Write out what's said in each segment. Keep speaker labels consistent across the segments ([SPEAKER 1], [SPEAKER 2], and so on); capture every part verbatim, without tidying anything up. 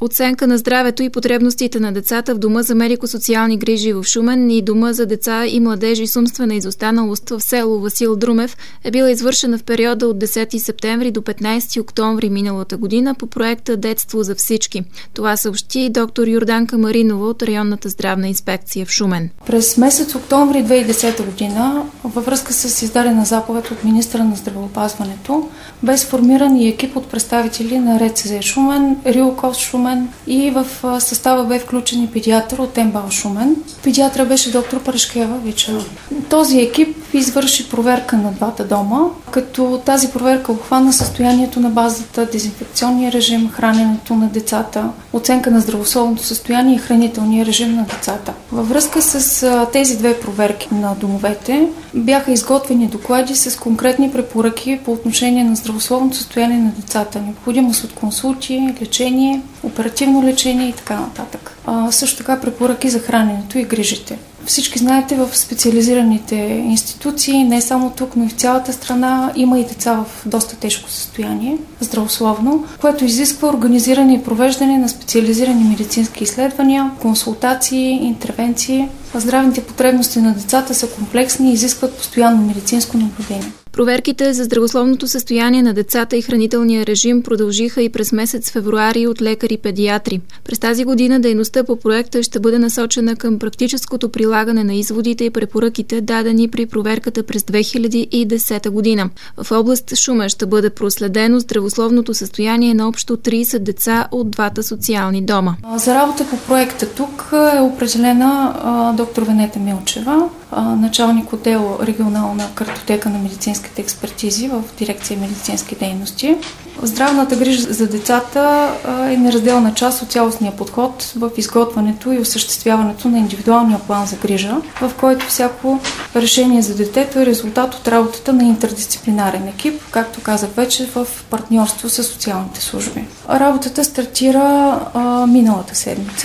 [SPEAKER 1] Оценка на здравето и потребностите на децата в Дома за медико-социални грижи в Шумен и Дома за деца и младежи с умствена изостаналост в село Васил Друмев е била извършена в периода от десети септември до петнайсети октомври миналата година по проекта Детство за всички. Това съобщи доктор Йорданка Маринова от районната здравна инспекция в Шумен.
[SPEAKER 2] През месец октомври две хиляди и десета година, във връзка с издадена заповед от министъра на здравеопазването, бе сформиран и екип от представители на РЦЗ Шумен, РИОКОЗ Шумен и в състава бе включен и педиатър от МБАЛ Шумен. Педиатъра беше доктор Парашкева Вичева. Този екип извърши проверка на двата дома, като тази проверка обхвана състоянието на базата, дезинфекционния режим, храненето на децата, оценка на здравословното състояние и хранителния режим на децата. Във връзка с тези две проверки на домовете бяха изготвени доклади с конкретни препоръки по отношение на здравословното състояние на децата, необходимост от консулти, лечение, оперативно лечение и така нататък. А, също така препоръки за храненето и грижите. Всички знаете, в специализираните институции, не само тук, но и в цялата страна, има и деца в доста тежко състояние, здравословно, което изисква организиране и провеждане на специализирани медицински изследвания, консултации, интервенции. Здравните потребности на децата са комплексни и изискват постоянно медицинско наблюдение.
[SPEAKER 1] Проверките за здравословното състояние на децата и хранителния режим продължиха и през месец февруари от лекари-педиатри. През тази година дейността по проекта ще бъде насочена към практическото прилагане на изводите и препоръките, дадени при проверката през две хиляди и десета година. В област Шумен ще бъде проследено здравословното състояние на общо трийсет деца от двата социални дома.
[SPEAKER 2] За работа по проекта тук е определена а, доктор Венета Милчева, а, началник отдел регионална картотека на медицинските експертизи в дирекция медицински дейности. Здравната грижа за децата е неразделна част от цялостния подход в изготвянето и осъществяването на индивидуалния план за грижа, в който всяко решение за детето е резултат от работата на интердисциплинарен екип, както казах вече, в партньорство с социалните служби. Работата стартира а, миналата седмица.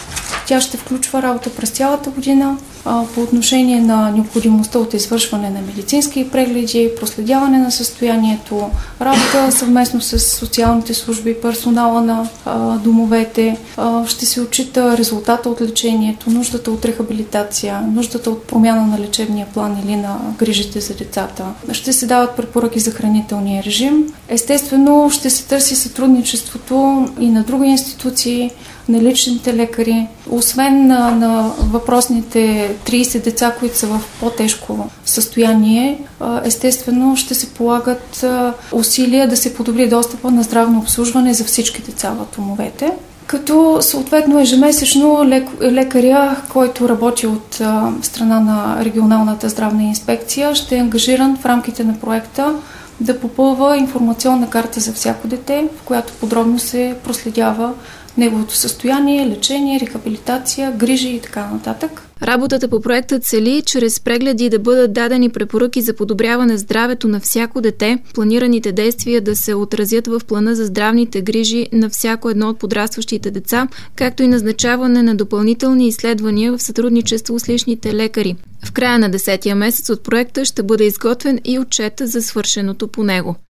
[SPEAKER 2] Тя ще включва работа през цялата година по отношение на необходимостта от извършване на медицински прегледи, проследяване на състоянието, работа съвместно с социалните служби, персонала на домовете. Ще се отчита резултата от лечението, нуждата от рехабилитация, нуждата от промяна на лечебния план или на грижите за децата. Ще се дават препоръки за хранителния режим. Естествено, ще се търси сътрудничеството и на други институции, на личните лекари. Освен на, на въпросните трийсет деца, които са в по-тежко състояние, естествено ще се полагат усилия да се подобри достъпа на здравно обслужване за всички деца в домовете. Като съответно ежемесечно лек, лекаря, който работи от а, страна на регионалната здравна инспекция, ще е ангажиран в рамките на проекта да попълва информационна карта за всяко дете, в която подробно се проследява неговото състояние, лечение, рехабилитация, грижи и така нататък.
[SPEAKER 1] Работата по проекта цели чрез прегледи да бъдат дадени препоръки за подобряване здравето на всяко дете, планираните действия да се отразят в плана за здравните грижи на всяко едно от подрастващите деца, както и назначаване на допълнителни изследвания в сътрудничество с личните лекари. В края на десетия месец от проекта ще бъде изготвен и отчет за свършеното по него.